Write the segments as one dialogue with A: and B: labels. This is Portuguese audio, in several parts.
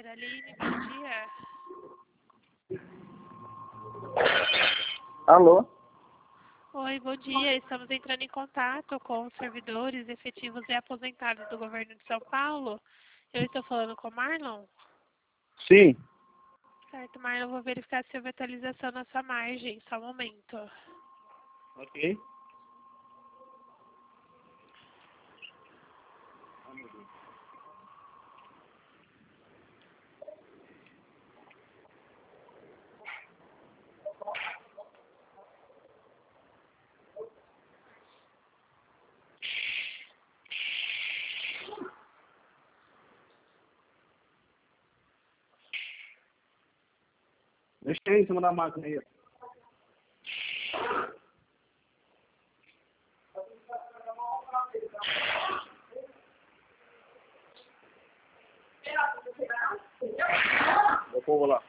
A: Aline, bom dia.
B: Alô?
A: Oi, bom dia. Estamos entrando em contato com os servidores efetivos e aposentados do governo de São Paulo. Eu estou falando com o Marlon?
B: Sim.
A: Certo, Marlon, vou verificar se houve atualização na sua margem. Só um momento.
B: Ok. Deixa aí em cima da máquina aí. O povo lá.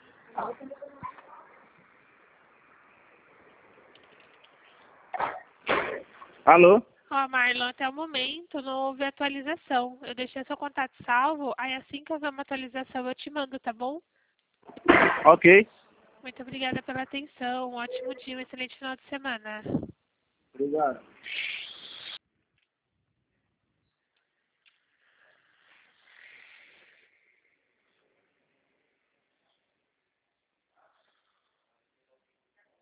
B: Alô?
A: Ó, Marlon, até o momento não houve atualização. Eu deixei seu contato salvo, aí assim que houver uma atualização eu te mando, tá bom?
B: Ok.
A: Muito obrigada pela atenção. Um ótimo dia, um excelente final de semana.
B: Obrigado.